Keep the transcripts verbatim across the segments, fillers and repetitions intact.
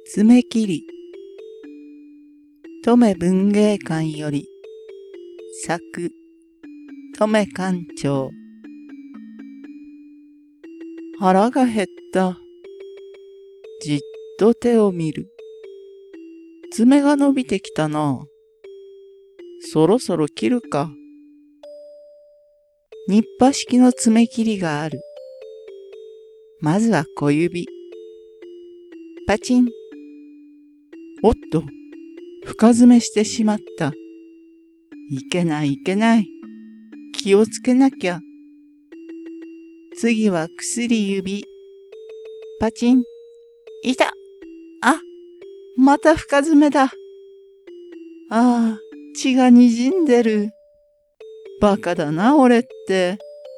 爪切り。登米文芸館より作登米館長。腹が減った。じっと手を見る。爪が伸びてきたな。そろそろ切るか。ニッパ式の爪切りがある。まずは小指。パチン。おっと、深爪してしまった。いけないいけない。気をつけなきゃ。次は薬指。パチン。いた。あ、また深爪だ。ああ、血が滲んでる。バカだな、俺って。知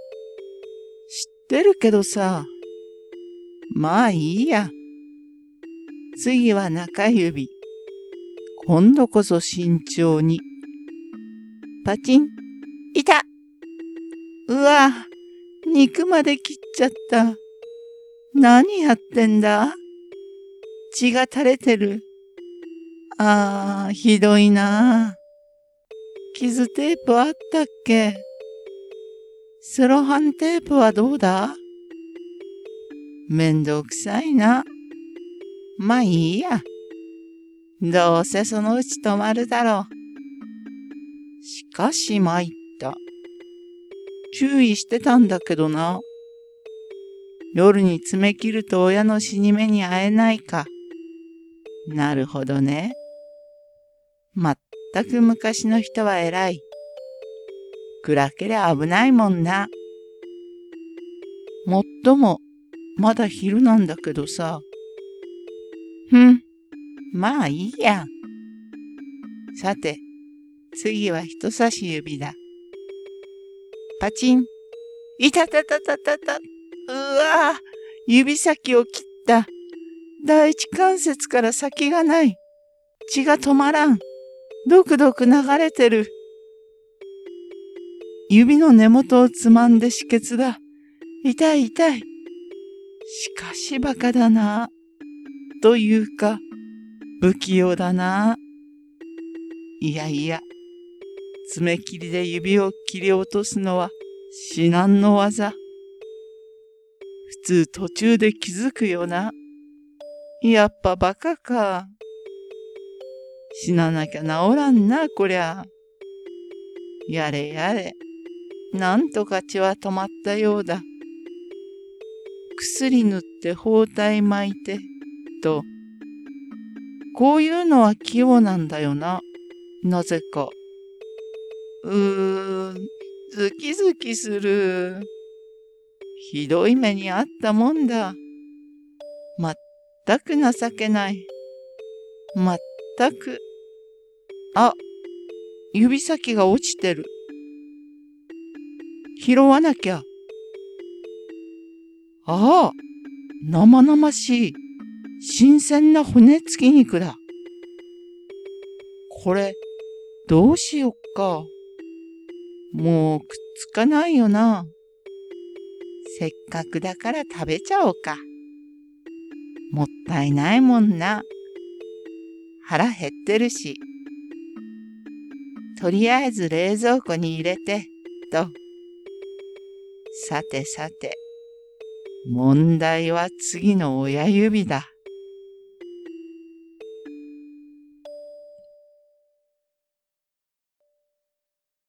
ってるけどさ。まあいいや。次は中指。今度こそ慎重に。パチン。いた。うわ、肉まで切っちゃった。何やってんだ？血が垂れてる。ああ、ひどいな。傷テープあったっけ？セロハンテープはどうだ？めんどくさいな。まあいいや。どうせそのうち止まるだろう。しかし参った。注意してたんだけどな。夜に爪切ると親の死に目に会えないか。なるほどね。まったく昔の人は偉い。暗けりゃ危ないもんな。もっとも、まだ昼なんだけどさ。ふん、まあいいや。さて、次は人差し指だ。パチン。いたたたたたた。うわぁ、指先を切った。第一関節から先がない。血が止まらん。どくどく流れてる。指の根元をつまんで止血だ。痛い痛い。しかしバカだな。というか、不器用だな。いやいや、爪切りで指を切り落とすのは至難の技。普通途中で気づくよな。やっぱバカか。死ななきゃ治らんな、こりゃ。やれやれ。なんとか血は止まったようだ。薬塗って包帯巻いて、と。こういうのは器用なんだよな。なぜか。うーん、ズキズキする。ひどい目にあったもんだ。まったく情けない。まったく。あ、指先が落ちてる。拾わなきゃ。ああ、生々しい、新鮮な骨付き肉だ。これ、どうしよっか。もうくっつかないよな。せっかくだから食べちゃおうか。もったいないもんな。腹減ってるし。とりあえず冷蔵庫に入れて、と。さてさて、問題は次の親指だ。